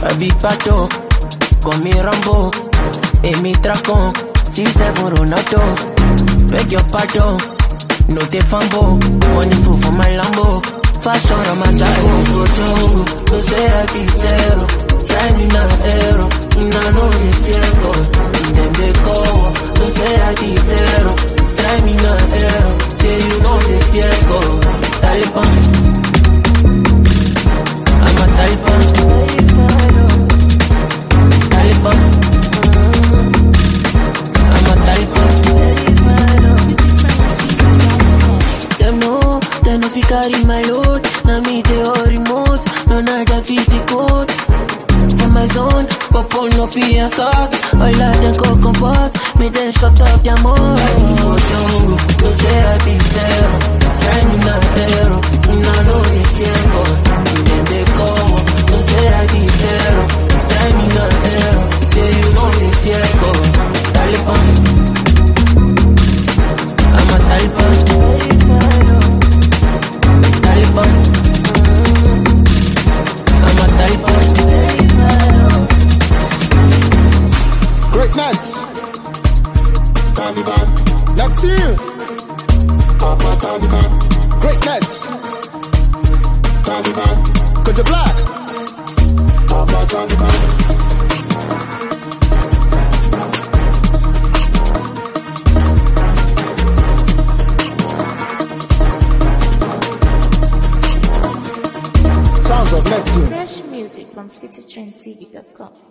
big pato, con mi Rambo, en mi tracón, si se for un auto, beg your pardon, no te fambo, money fool for my Lambo, fashion on my jacket, photo, no say I be zero, try me now zero, I know they fear God, then they call, no say I be zero, try me now zero, say you know they fear God, Taliban, I'm a Taliban, Taliban, I'm a Taliban. Them know, they no fi carry my load. Now me they all remote, no nada fit the code. For my zone, couple no fi start. All of them go compose, me then shut up their mouth. I be for jungle, no say I be zero. Try me not zero, I know they fear God. Then they come, no say I be zero. Try me not zero, say you know they fear God. Taliban, I'm a Taliban. Taliban, I'm a Taliban. Greatness, Taliban. Let's hear. I'm a Taliban. Greatness, Taliban. Cause you're black. I'm a Taliban. Sounds of Neptune. Fresh music from citytrendtv.com.